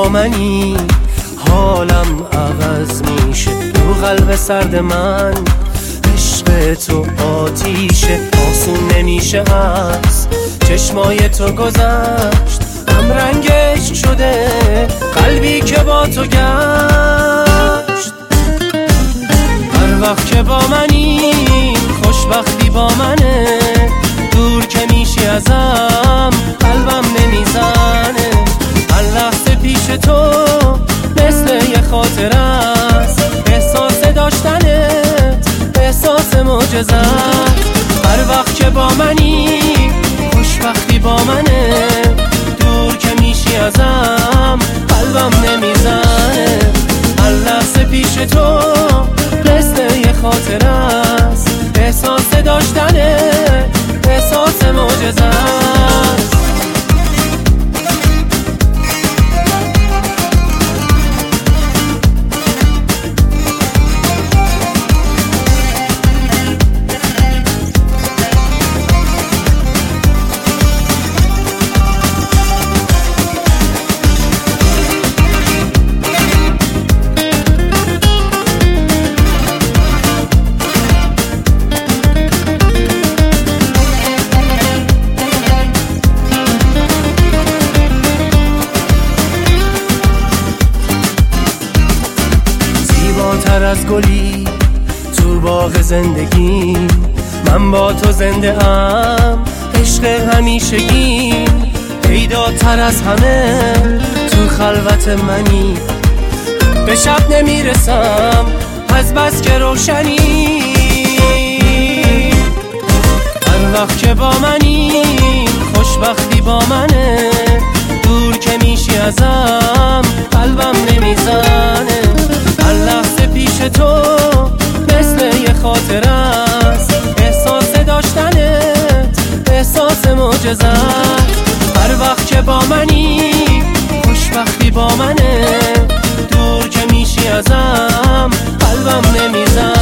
با منی حالم عوض میشه، تو قلب سرد من عشق تو آتیشه. آسون نمیشه از چشمای تو گذشت، هم رنگش شده قلبی که با تو گشت. هر وقت که با منی خوشبختی با منه، دور که میشی ازم قلبم نمیزنه. هر لحظه پیش تو مثل یه خاطر است، احساس داشتنت احساس معجزه است. هر وقت که با منی خوشبختی با منه، دور که میشی ازم قلبم نمیزنه. هر لحظه پیش تو مثل یه خاطر است، احساس داشتنت احساس معجزه است. زیباتر از گلی تو باغ زندگی، من با تو زنده ام عشق همیشگیم. پیداتر از همه تو خلوت منی، به شب نمیرسم از بس که روشنی. هر وقت که با منی خوشبختی با منه، دور که میشی ازم قلبم نمیزنه. هر لحظه پیش تو مثل یه خاطر است، احساس داشتنت احساس معجزه است. هر وقت که با منی خوشبختی با منه، دور که میشی ازم قلبم نمیزنه.